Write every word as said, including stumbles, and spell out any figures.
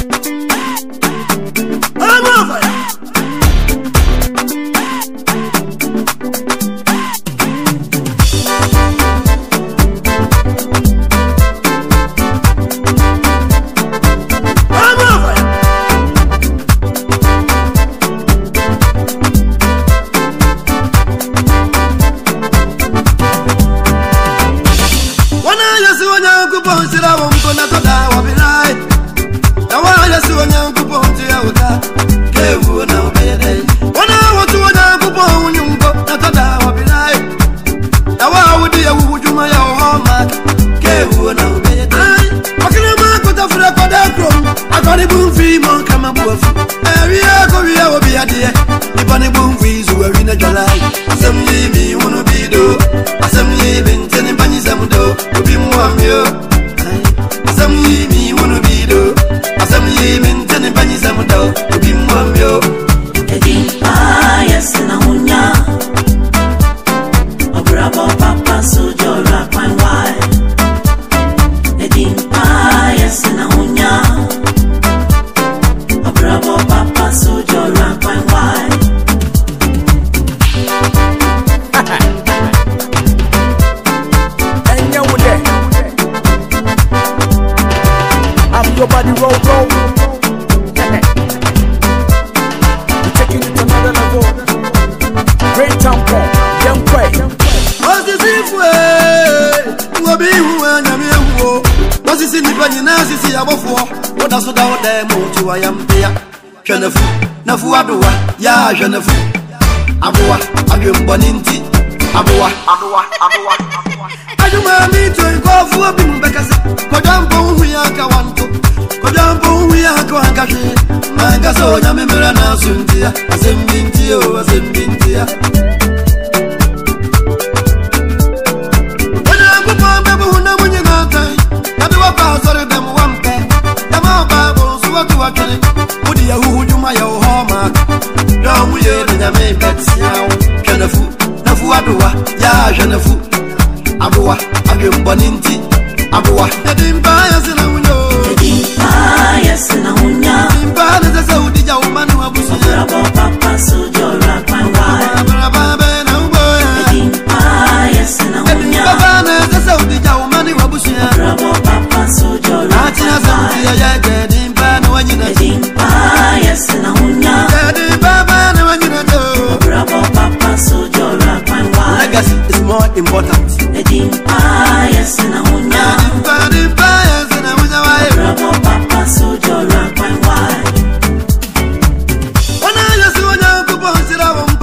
I'm over. Your body roll, roll. We're taking it to another level. Great tempo, young way. What's this if way? We'll be who and I'm here. What's this in the bunny Nazi? See our four. What does what out there? Motu, I am there. Jenefu, Nafu Abua, Ya Jenefu. Abua, Abum Boninti. Abua, Abua, Abua. I do my meat to go for a bim because Kodampo, we are Kawanto. Kodampo, we are Kawankashi. Mangaso, Yamimana Sundia, Azimbintio, Azimbintia. When I go on, Babu, no one in our time. I do a pass on them one pair. The more Babos, what to a killing. Would you who do my home? Don't we hear the name that's now? Jenefu, Nafu Abua, Ya Jenefu. Abua, Abum Boninti, Abua, Edim Bias in a window, Edim Bias in a window, Edim Bias as a Saudi woman who was a papa, so you're up my wife. Edim Bias in a window, Edim as a Saudi woman who was a papa, so you're up my wife. Edim Bias in a window, Edim Baba, no one you know, papa, so you're up my wife. Legacy is more important. Edim Bias in a window, Edim Bias in a window, papa, so you're up my wife. When I just want to go on,